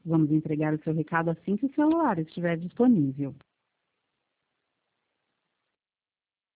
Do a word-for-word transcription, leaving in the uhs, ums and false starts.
Vamos entregar o seu recado assim que o celular estiver disponível.